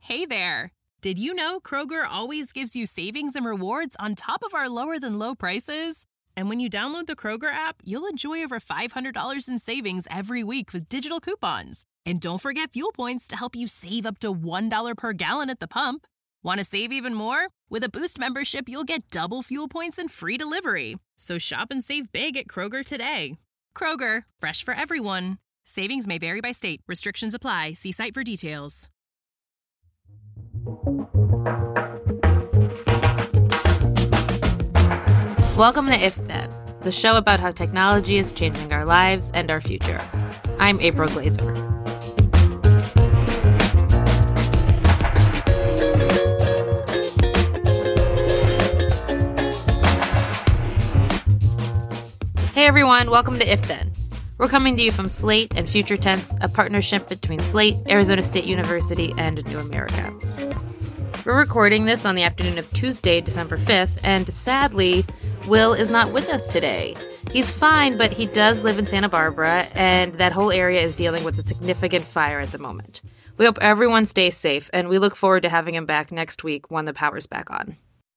Hey there! Did you know Kroger always gives you savings and rewards on top of our lower-than-low prices? And when you download the Kroger app, you'll enjoy over $500 in savings every week with digital coupons. And don't forget fuel points to help you save up to $1 per gallon at the pump. Want to save even more? With a Boost membership, you'll get double fuel points and free delivery. So shop and save big at Kroger today. Kroger, fresh for everyone. Savings may vary by state. Restrictions apply. See site for details. Welcome to If Then, the show about how technology is changing our lives and our future. I'm April Glazer. Hey everyone, welcome to If Then. We're coming to you from Slate and Future Tense, a partnership between Slate, Arizona State University, and New America. We're recording this on the afternoon of Tuesday, December 5th, and sadly, Will is not with us today. He's fine, but he does live in Santa Barbara, and that whole area is dealing with a significant fire at the moment. We hope everyone stays safe, and we look forward to having him back next week when the power's back on.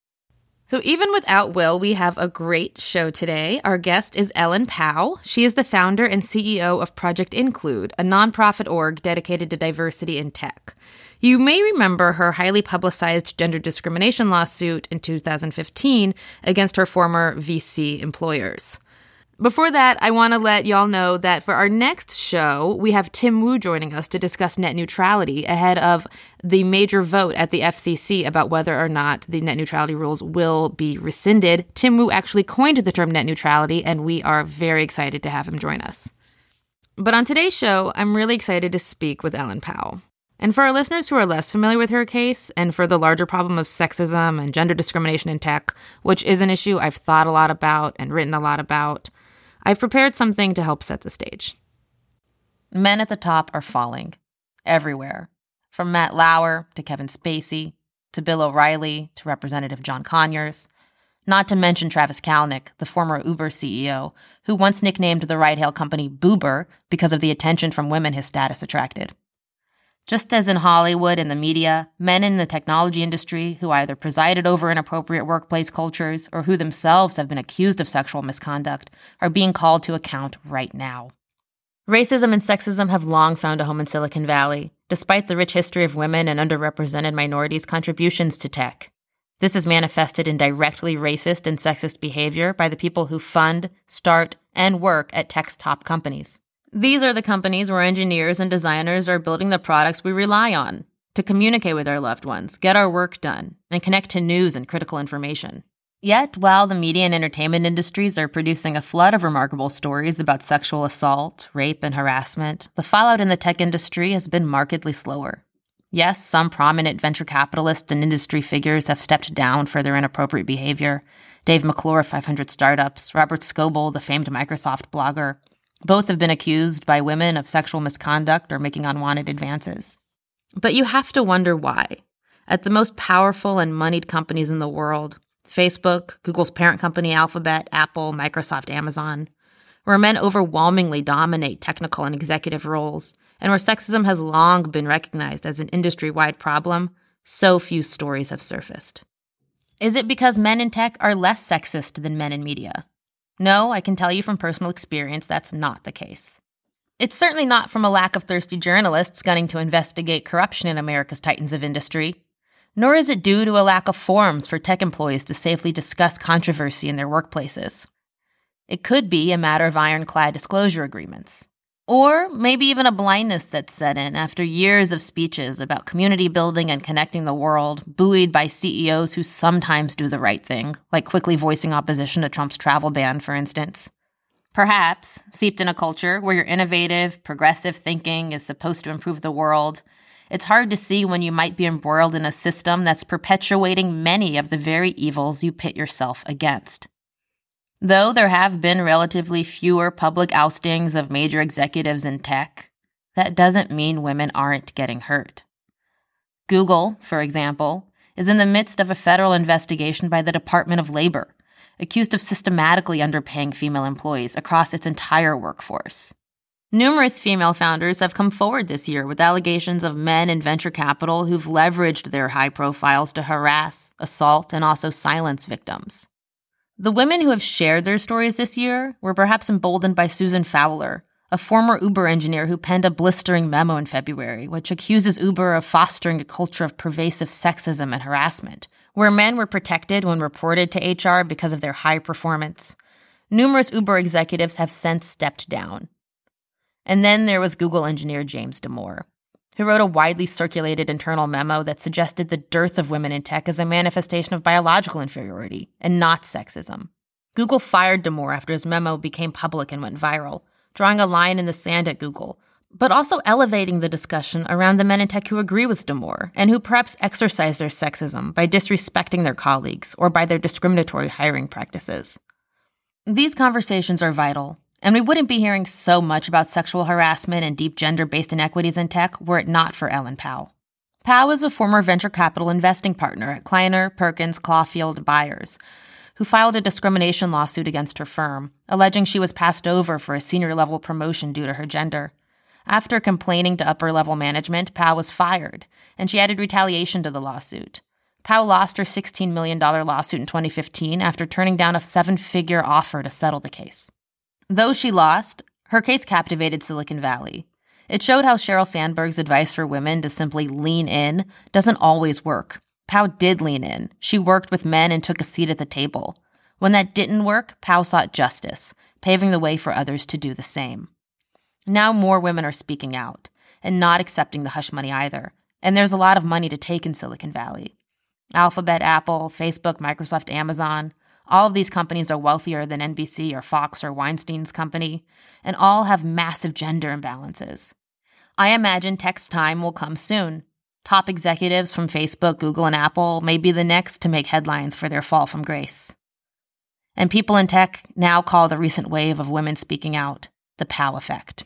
So even without Will, we have a great show today. Our guest is Ellen Pao. She is the founder and CEO of Project Include, a nonprofit org dedicated to diversity in tech. You may remember her highly publicized gender discrimination lawsuit in 2015 against her former VC employers. Before that, I want to let y'all know that for our next show, we have Tim Wu joining us to discuss net neutrality ahead of the major vote at the FCC about whether or not the net neutrality rules will be rescinded. Tim Wu actually coined the term net neutrality, and we are very excited to have him join us. But on today's show, I'm really excited to speak with Ellen Pao. And for our listeners who are less familiar with her case, and for the larger problem of sexism and gender discrimination in tech, which is an issue I've thought a lot about and written a lot about, I've prepared something to help set the stage. Men at the top are falling. Everywhere. From Matt Lauer to Kevin Spacey, to Bill O'Reilly, to Representative John Conyers. Not to mention Travis Kalanick, the former Uber CEO, who once nicknamed the ride-hail company Boober because of the attention from women his status attracted. Just as in Hollywood and the media, men in the technology industry who either presided over inappropriate workplace cultures or who themselves have been accused of sexual misconduct are being called to account right now. Racism and sexism have long found a home in Silicon Valley, despite the rich history of women and underrepresented minorities' contributions to tech. This is manifested in directly racist and sexist behavior by the people who fund, start, and work at tech's top companies. These are the companies where engineers and designers are building the products we rely on to communicate with our loved ones, get our work done, and connect to news and critical information. Yet, while the media and entertainment industries are producing a flood of remarkable stories about sexual assault, rape, and harassment, the fallout in the tech industry has been markedly slower. Yes, some prominent venture capitalists and industry figures have stepped down for their inappropriate behavior. Dave McClure of 500 Startups, Robert Scoble, the famed Microsoft blogger. Both have been accused by women of sexual misconduct or making unwanted advances. But you have to wonder why. At the most powerful and moneyed companies in the world, Facebook, Google's parent company Alphabet, Apple, Microsoft, Amazon, where men overwhelmingly dominate technical and executive roles, and where sexism has long been recognized as an industry-wide problem, so few stories have surfaced. Is it because men in tech are less sexist than men in media? No, I can tell you from personal experience that's not the case. It's certainly not from a lack of thirsty journalists gunning to investigate corruption in America's titans of industry, nor is it due to a lack of forums for tech employees to safely discuss controversy in their workplaces. It could be a matter of ironclad disclosure agreements. Or maybe even a blindness that's set in after years of speeches about community building and connecting the world, buoyed by CEOs who sometimes do the right thing, like quickly voicing opposition to Trump's travel ban, for instance. Perhaps, seeped in a culture where your innovative, progressive thinking is supposed to improve the world, it's hard to see when you might be embroiled in a system that's perpetuating many of the very evils you pit yourself against. Though there have been relatively fewer public oustings of major executives in tech, that doesn't mean women aren't getting hurt. Google, for example, is in the midst of a federal investigation by the Department of Labor, accused of systematically underpaying female employees across its entire workforce. Numerous female founders have come forward this year with allegations of men in venture capital who've leveraged their high profiles to harass, assault, and also silence victims. The women who have shared their stories this year were perhaps emboldened by Susan Fowler, a former Uber engineer who penned a blistering memo in February, which accuses Uber of fostering a culture of pervasive sexism and harassment, where men were protected when reported to HR because of their high performance. Numerous Uber executives have since stepped down. And then there was Google engineer James Damore, who wrote a widely circulated internal memo that suggested the dearth of women in tech is a manifestation of biological inferiority and not sexism. Google fired Damore after his memo became public and went viral, drawing a line in the sand at Google, but also elevating the discussion around the men in tech who agree with Damore and who perhaps exercise their sexism by disrespecting their colleagues or by their discriminatory hiring practices. These conversations are vital, and we wouldn't be hearing so much about sexual harassment and deep gender-based inequities in tech were it not for Ellen Pao. Pao is a former venture capital investing partner at Kleiner, Perkins, Clawfield, Byers, who filed a discrimination lawsuit against her firm, alleging she was passed over for a senior-level promotion due to her gender. After complaining to upper-level management, Pao was fired, and she added retaliation to the lawsuit. Pao lost her $16 million lawsuit in 2015 after turning down a 7-figure offer to settle the case. Though she lost, her case captivated Silicon Valley. It showed how Sheryl Sandberg's advice for women to simply lean in doesn't always work. Pao did lean in. She worked with men and took a seat at the table. When that didn't work, Pao sought justice, paving the way for others to do the same. Now more women are speaking out and not accepting the hush money either. And there's a lot of money to take in Silicon Valley. Alphabet, Apple, Facebook, Microsoft, Amazon, all of these companies are wealthier than NBC or Fox or Weinstein's company, and all have massive gender imbalances. I imagine tech's time will come soon. Top executives from Facebook, Google, and Apple may be the next to make headlines for their fall from grace. And people in tech now call the recent wave of women speaking out the Pao effect.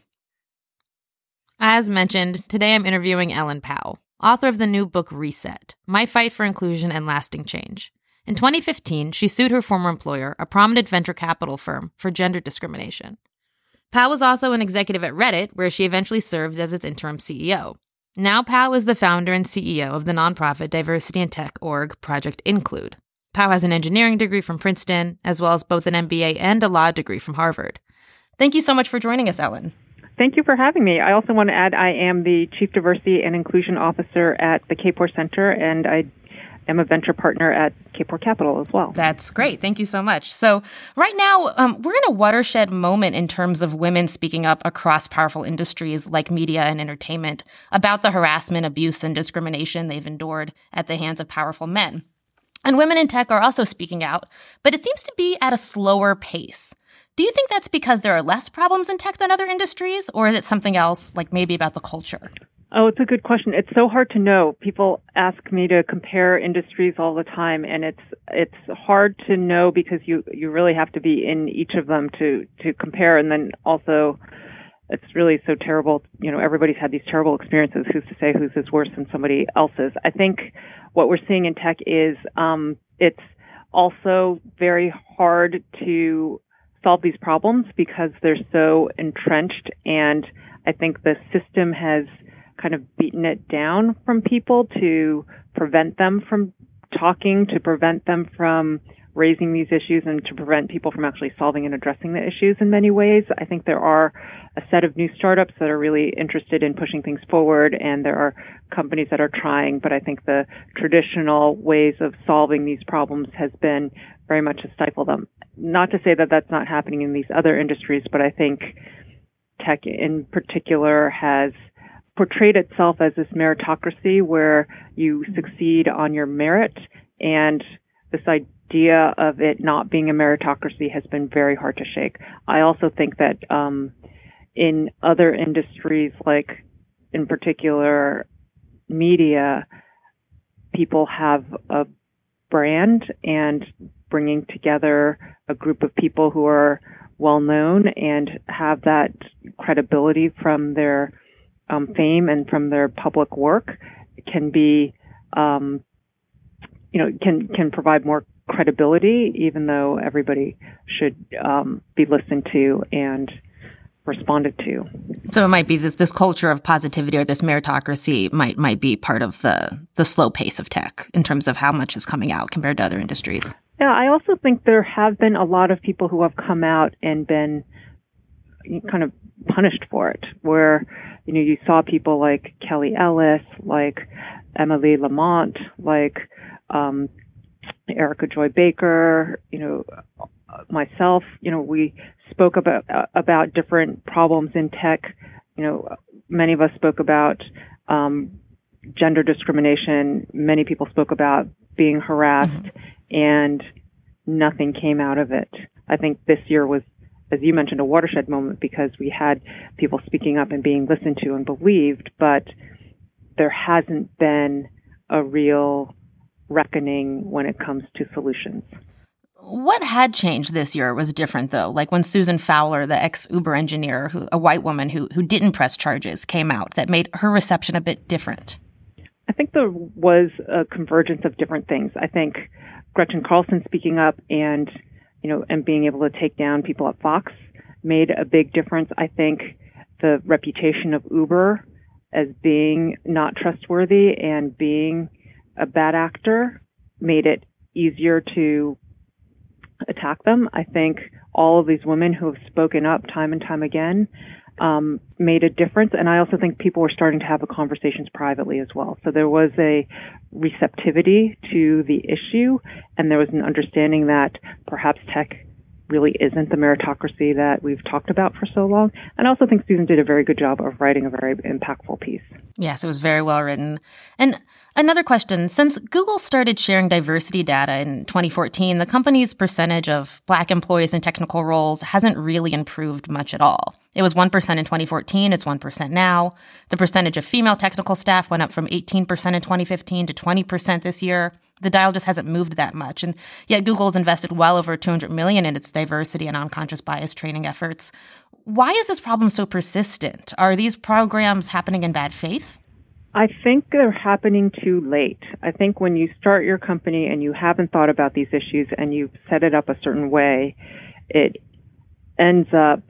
As mentioned, today I'm interviewing Ellen Pao, author of the new book Reset, My Fight for Inclusion and Lasting Change. In 2015, she sued her former employer, a prominent venture capital firm, for gender discrimination. Pao was also an executive at Reddit, where she eventually serves as its interim CEO. Now Pao is the founder and CEO of the nonprofit diversity and tech org Project Include. Pao has an engineering degree from Princeton, as well as both an MBA and a law degree from Harvard. Thank you so much for joining us, Ellen. Thank you for having me. I also want to add I am the Chief Diversity and Inclusion Officer at the Kapor Center, and I am a venture partner at Kapor Capital as well. That's great. Thank you so much. So right now, we're in a watershed moment in terms of women speaking up across powerful industries like media and entertainment about the harassment, abuse, and discrimination they've endured at the hands of powerful men. And women in tech are also speaking out, but it seems to be at a slower pace. Do you think that's because there are less problems in tech than other industries, or is it something else, like maybe about the culture? Oh, it's a good question. It's so hard to know. People ask me to compare industries all the time, and it's hard to know because you really have to be in each of them to compare. And then also, it's really so terrible. You know, everybody's had these terrible experiences. Who's to say whose is worse than somebody else's? I think what we're seeing in tech is it's also very hard to solve these problems because they're so entrenched, and I think the system has kind of beaten it down from people to prevent them from talking, to prevent them from raising these issues, and to prevent people from actually solving and addressing the issues in many ways. I think there are a set of new startups that are really interested in pushing things forward, and there are companies that are trying, but I think the traditional ways of solving these problems has been very much to stifle them. Not to say that that's not happening in these other industries, but I think tech in particular has portrayed itself as this meritocracy where you succeed on your merit, and this idea of it not being a meritocracy has been very hard to shake. I also think that in other industries, like in particular media, people have a brand, and bringing together a group of people who are well known and have that credibility from their fame and from their public work can be, can provide more credibility, even though everybody should be listened to and responded to. So it might be this culture of positivity or this meritocracy might be part of the slow pace of tech in terms of how much is coming out compared to other industries. Yeah, I also think there have been a lot of people who have come out and been kind of punished for it, where, you saw people like Kelly Ellis, like Emily Lamont, like Erica Joy Baker, myself, we spoke about different problems in tech. Many of us spoke about gender discrimination. Many people spoke about being harassed, and nothing came out of it. I think this year was, as you mentioned, a watershed moment because we had people speaking up and being listened to and believed, but there hasn't been a real reckoning when it comes to solutions. What had changed this year was different, though? Like when Susan Fowler, the ex-Uber engineer, a white woman who didn't press charges, came out, that made her reception a bit different. I think there was a convergence of different things. I think Gretchen Carlson speaking up and being able to take down people at Fox made a big difference. I think the reputation of Uber as being not trustworthy and being a bad actor made it easier to attack them. I think all of these women who have spoken up time and time again made a difference. And I also think people were starting to have the conversations privately as well. So there was a receptivity to the issue, and there was an understanding that perhaps tech really isn't the meritocracy that we've talked about for so long. And I also think Susan did a very good job of writing a very impactful piece. Yes, it was very well written. And another question, since Google started sharing diversity data in 2014, the company's percentage of Black employees in technical roles hasn't really improved much at all. It was 1% in 2014, it's 1% now. The percentage of female technical staff went up from 18% in 2015 to 20% this year. The dial just hasn't moved that much. And yet Google has invested well over $200 million in its diversity and unconscious bias training efforts. Why is this problem so persistent? Are these programs happening in bad faith? I think they're happening too late. I think when you start your company and you haven't thought about these issues and you've set it up a certain way, it ends up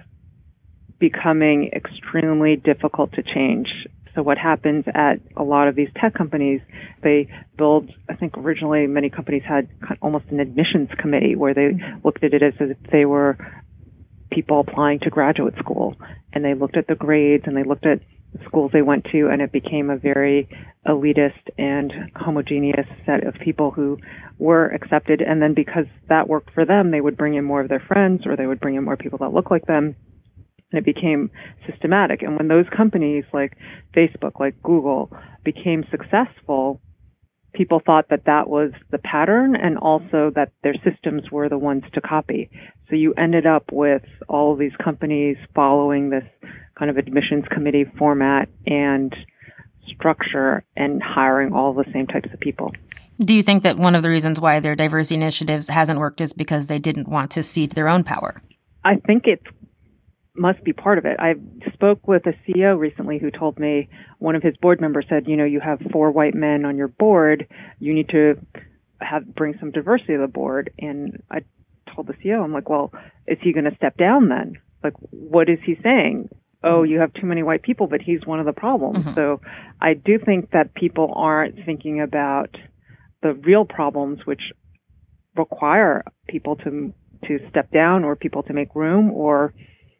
becoming extremely difficult to change. So what happens at a lot of these tech companies, they build, I think originally many companies had almost an admissions committee where they looked at it as if they were people applying to graduate school. And they looked at the grades and they looked at the schools they went to, and it became a very elitist and homogeneous set of people who were accepted. And then because that worked for them, they would bring in more of their friends, or they would bring in more people that look like them. And it became systematic. And when those companies like Facebook, like Google, became successful, people thought that that was the pattern, and also that their systems were the ones to copy. So you ended up with all of these companies following this kind of admissions committee format and structure and hiring all the same types of people. Do you think that one of the reasons why their diversity initiatives hasn't worked is because they didn't want to cede their own power? I think it must be part of it. I spoke with a CEO recently who told me one of his board members said, you have 4 white men on your board. You need to bring some diversity to the board. And I told the CEO, I'm like, well, is he going to step down then? Like, what is he saying? Oh, you have too many white people, but he's one of the problems. Mm-hmm. So I do think that people aren't thinking about the real problems, which require people to step down, or people to make room, or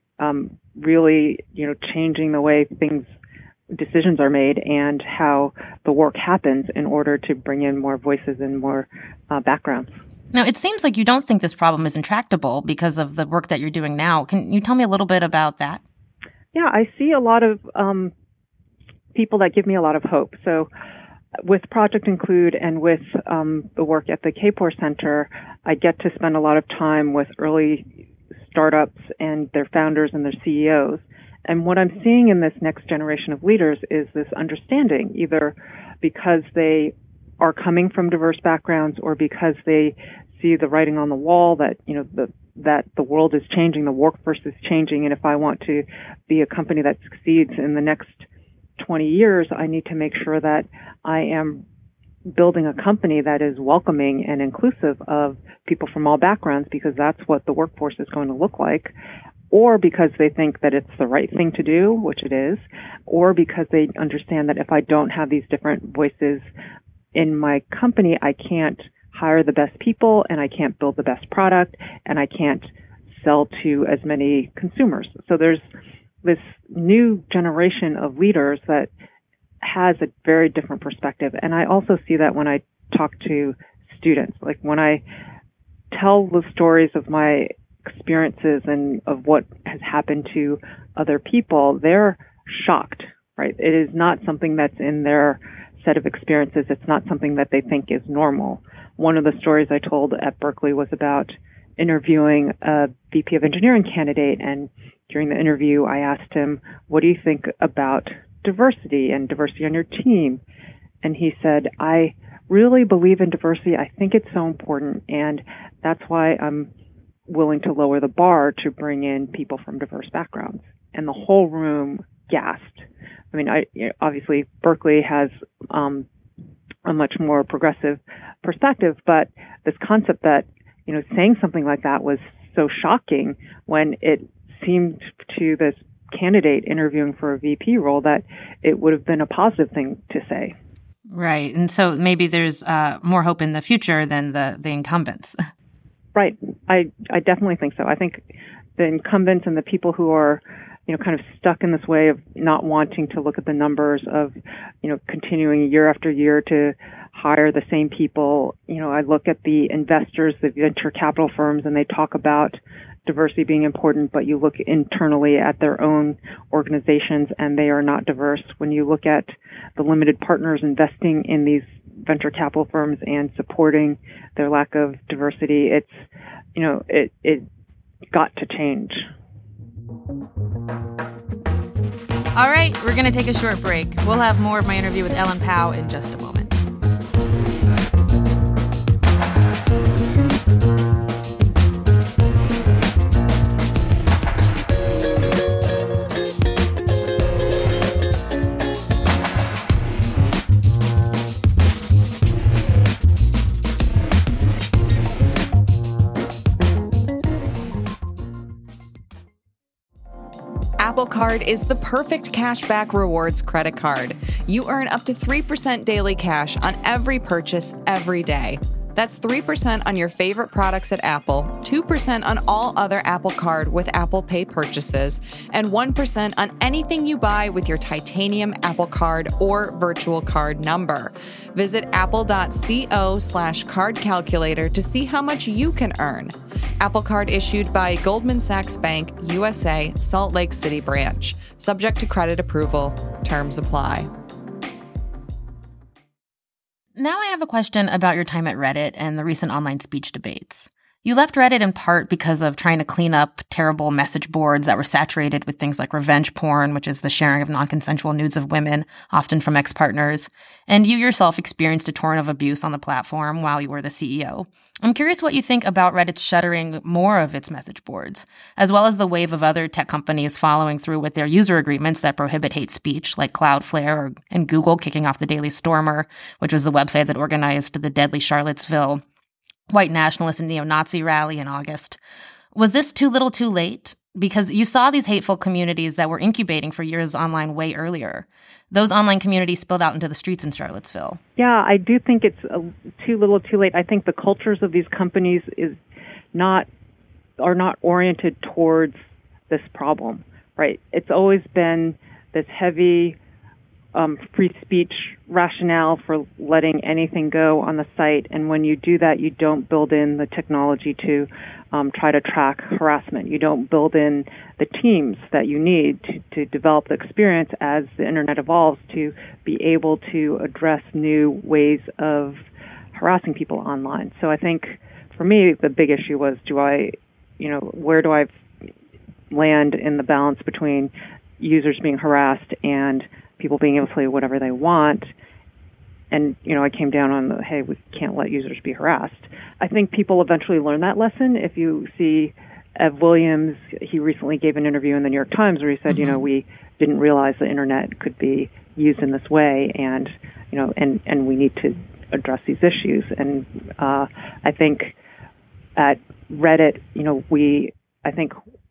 really, changing the way decisions are made and how the work happens in order to bring in more voices and more backgrounds. Now, it seems like you don't think this problem is intractable because of the work that you're doing now. Can you tell me a little bit about that? Yeah, I see a lot of people that give me a lot of hope. So with Project Include and with the work at the Kapor Center, I get to spend a lot of time with early startups and their founders and their CEOs. And what I'm seeing in this next generation of leaders is this understanding, either because they are coming from diverse backgrounds or because they see the writing on the wall that, that the world is changing, the workforce is changing. And if I want to be a company that succeeds in the next 20 years, I need to make sure that I am building a company that is welcoming and inclusive of people from all backgrounds, because that's what the workforce is going to look like. or because they think that it's the right thing to do, which it is, or because they understand that if I don't have these different voices in my company, I can't hire the best people and I can't build the best product and I can't sell to as many consumers. So there's this new generation of leaders that has a very different perspective. And I also see that when I talk to students, like when I tell the stories of my experiences and of what has happened to other people, they're shocked, right? It is not something that's in their set of experiences. It's not something that they think is normal. One of the stories I told at Berkeley was about interviewing a VP of engineering candidate. And during the interview, I asked him, what do you think about diversity and diversity on your team? And he said, I really believe in diversity. I think it's so important. And that's why I'm willing to lower the bar to bring in people from diverse backgrounds. And the whole room gasped. I mean, obviously Berkeley has a much more progressive perspective, but this concept that, saying something like that was so shocking when it seemed to this candidate interviewing for a VP role that it would have been a positive thing to say. Right. And so maybe there's more hope in the future than the incumbents. Right. I definitely think so. I think the incumbents and the people who are, kind of stuck in this way of not wanting to look at the numbers of, continuing year after year to hire the same people. I look at the investors, the venture capital firms, and they talk about diversity being important, but you look internally at their own organizations and they are not diverse. When you look at the limited partners investing in these venture capital firms and supporting their lack of diversity, it's, it got to change. All right, we're going to take a short break. We'll have more of my interview with Ellen Pao in just a moment. Apple Card is the perfect cashback rewards credit card. You earn up to 3% daily cash on every purchase every day. That's 3% on your favorite products at Apple, 2% on all other Apple Card with Apple Pay purchases, and 1% on anything you buy with your titanium Apple Card or virtual card number. Visit apple.co/card calculator to see how much you can earn. Apple Card issued by Goldman Sachs Bank, USA, Salt Lake City branch. Subject to credit approval. Terms apply. Now I have a question about your time at Reddit and the recent online speech debates. You left Reddit in part because of trying to clean up terrible message boards that were saturated with things like revenge porn, which is the sharing of non-consensual nudes of women, often from ex-partners. And you yourself experienced a torrent of abuse on the platform while you were the CEO. I'm curious what you think about Reddit's shuttering more of its message boards, as well as the wave of other tech companies following through with their user agreements that prohibit hate speech, like Cloudflare and Google kicking off the Daily Stormer, which was the website that organized the deadly Charlottesville white nationalist and neo-Nazi rally in August. Was this too little too late? Because you saw these hateful communities that were incubating for years online way earlier. Those online communities spilled out into the streets in Charlottesville. Yeah, I do think it's too little too late. I think the cultures of these companies are not oriented towards this problem, right? It's always been this heavy free speech rationale for letting anything go on the site. And when you do that, you don't build in the technology to try to track harassment. You don't build in the teams that you need to develop the experience as the internet evolves to be able to address new ways of harassing people online. So I think for me, the big issue was, where do I land in the balance between users being harassed and people being able to say whatever they want? And, I came down on hey, we can't let users be harassed. I think people eventually learn that lesson. If you see Ev Williams, he recently gave an interview in the New York Times where he said, we didn't realize the internet could be used in this way, and, and we need to address these issues. And I think at Reddit, I think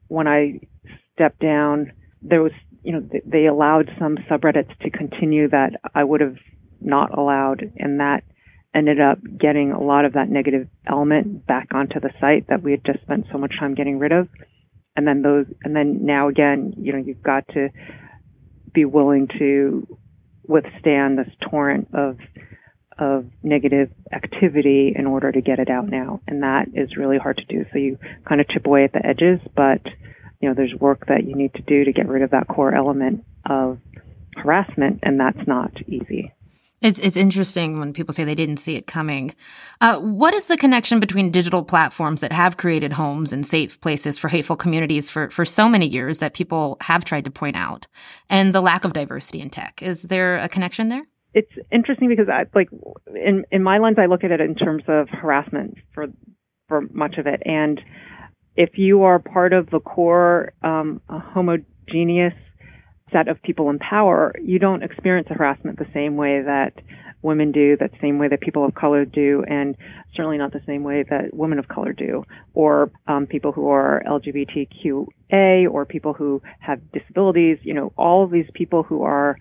when I stepped down, there was, they allowed some subreddits to continue that I would have not allowed, and that ended up getting a lot of that negative element back onto the site that we had just spent so much time getting rid of. And then now again, you've got to be willing to withstand this torrent of negative activity in order to get it out now. And that is really hard to do. So you kind of chip away at the edges, but there's work that you need to do to get rid of that core element of harassment, and that's not easy. It's interesting when people say they didn't see it coming. What is the connection between digital platforms that have created homes and safe places for hateful communities for so many years that people have tried to point out, and the lack of diversity in tech? Is there a connection there? It's interesting because in my lens, I look at it in terms of harassment for much of it. And if you are part of the core homogeneous set of people in power, you don't experience harassment the same way that women do, that same way that people of color do, and certainly not the same way that women of color do, or people who are LGBTQA, or people who have disabilities. All of these people who are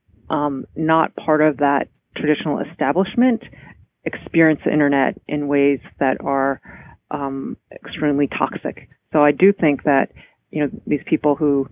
not part of that traditional establishment experience the internet in ways that are extremely toxic. So I do think that these people who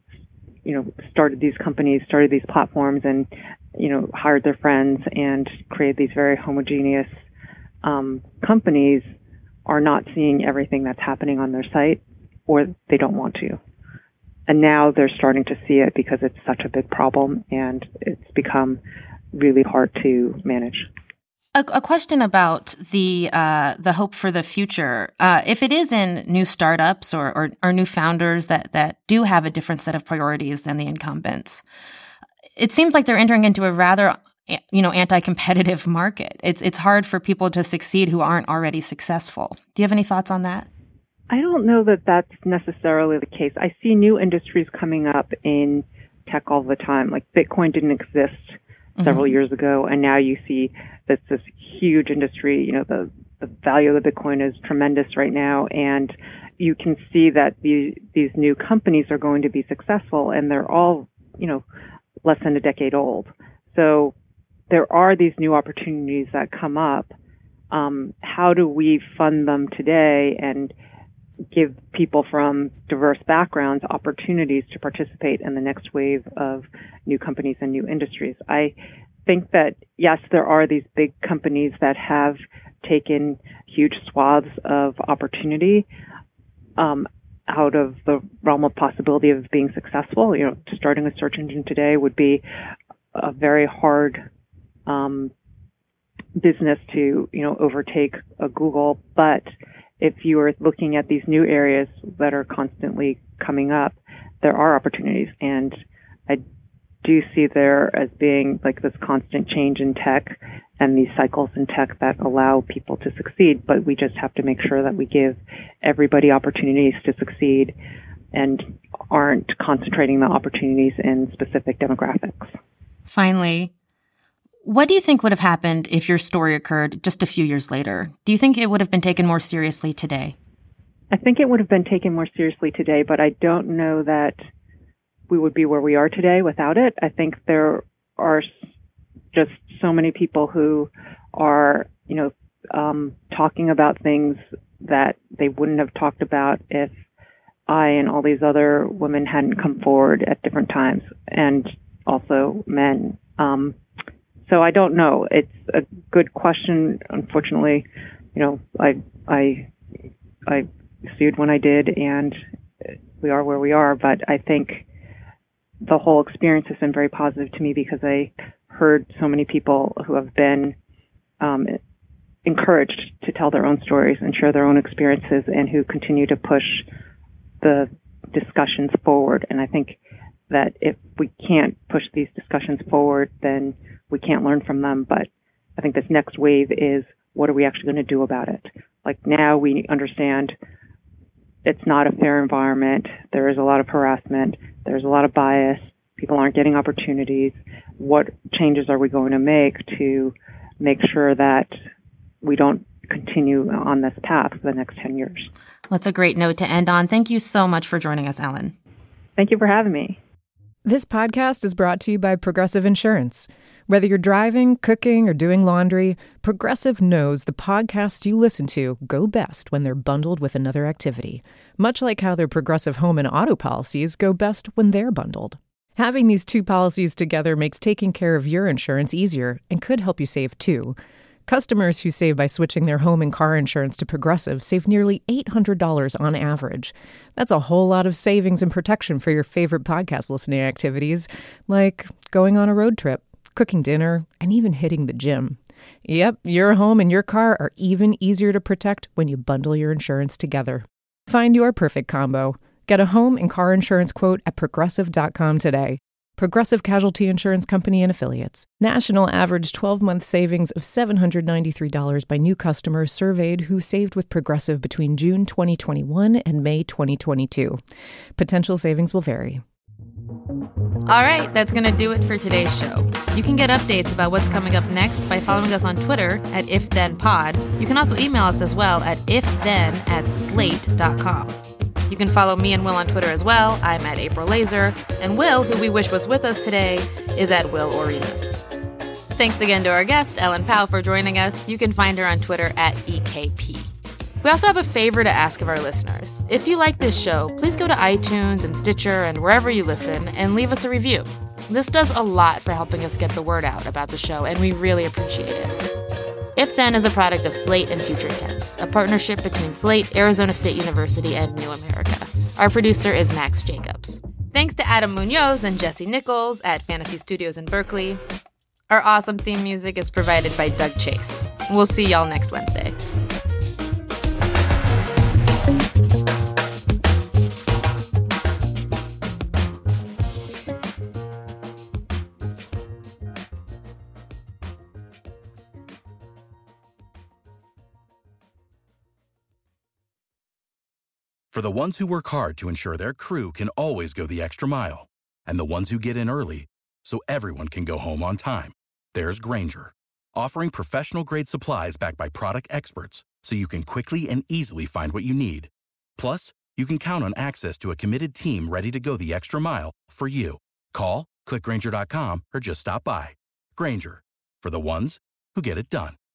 started these companies, started these platforms, and, hired their friends and created these very homogeneous companies are not seeing everything that's happening on their site, or they don't want to. And now they're starting to see it because it's such a big problem and it's become really hard to manage. A question about the hope for the future. If it is in new startups or new founders that do have a different set of priorities than the incumbents, it seems like they're entering into a rather anti-competitive market. It's hard for people to succeed who aren't already successful. Do you have any thoughts on that? I don't know that that's necessarily the case. I see new industries coming up in tech all the time. Like Bitcoin didn't exist several years ago, and now you see this huge industry. The value of the Bitcoin is tremendous right now, and you can see that these new companies are going to be successful, and they're all less than a decade old. So there are these new opportunities that come up. How do we fund them today and give people from diverse backgrounds opportunities to participate in the next wave of new companies and new industries? I think that, yes, there are these big companies that have taken huge swaths of opportunity out of the realm of possibility of being successful. Starting a search engine today would be a very hard business to, overtake a Google. But if you are looking at these new areas that are constantly coming up, there are opportunities. And I do see there as being like this constant change in tech and these cycles in tech that allow people to succeed. But we just have to make sure that we give everybody opportunities to succeed and aren't concentrating the opportunities in specific demographics. Finally, what do you think would have happened if your story occurred just a few years later? Do you think it would have been taken more seriously today? I think it would have been taken more seriously today, but I don't know that we would be where we are today without it. I think there are just so many people who are, talking about things that they wouldn't have talked about if I and all these other women hadn't come forward at different times, and also men. So I don't know. It's a good question. Unfortunately, I sued when I did, and we are where we are. But I think the whole experience has been very positive to me because I heard so many people who have been encouraged to tell their own stories and share their own experiences, and who continue to push the discussions forward. And I think that if we can't push these discussions forward, then we can't learn from them. But I think this next wave is, what are we actually going to do about it? Like, now we understand it's not a fair environment. There is a lot of harassment. There's a lot of bias. People aren't getting opportunities. What changes are we going to make to make sure that we don't continue on this path for the next 10 years. That's a great note to end on. Thank you so much for joining us, Ellen. Thank you for having me. This podcast is brought to you by Progressive Insurance. Whether you're driving, cooking, or doing laundry, Progressive knows the podcasts you listen to go best when they're bundled with another activity, much like how their Progressive home and auto policies go best when they're bundled. Having these two policies together makes taking care of your insurance easier and could help you save too. Customers who save by switching their home and car insurance to Progressive save nearly $800 on average. That's a whole lot of savings and protection for your favorite podcast listening activities, like going on a road trip, cooking dinner, and even hitting the gym. Yep, your home and your car are even easier to protect when you bundle your insurance together. Find your perfect combo. Get a home and car insurance quote at Progressive.com today. Progressive Casualty Insurance Company and Affiliates. National average 12-month savings of $793 by new customers surveyed who saved with Progressive between June 2021 and May 2022. Potential savings will vary. All right, that's going to do it for today's show. You can get updates about what's coming up next by following us on Twitter at IfThenPod. You can also email us as well at ifthen@slate.com. You can follow me and Will on Twitter as well. I'm at April Laser. And Will, who we wish was with us today, is at Will Oremus. Thanks again to our guest, Ellen Pao, for joining us. You can find her on Twitter at EKP. We also have a favor to ask of our listeners. If you like this show, please go to iTunes and Stitcher and wherever you listen and leave us a review. This does a lot for helping us get the word out about the show, and we really appreciate it. If Then is a product of Slate and Future Tense, a partnership between Slate, Arizona State University, and New America. Our producer is Max Jacobs. Thanks to Adam Munoz and Jesse Nichols at Fantasy Studios in Berkeley. Our awesome theme music is provided by Doug Chase. We'll see y'all next Wednesday. For the ones who work hard to ensure their crew can always go the extra mile, and the ones who get in early so everyone can go home on time, there's Grainger, offering professional-grade supplies backed by product experts so you can quickly and easily find what you need. Plus, you can count on access to a committed team ready to go the extra mile for you. Call, click Grainger.com, or just stop by. Grainger, for the ones who get it done.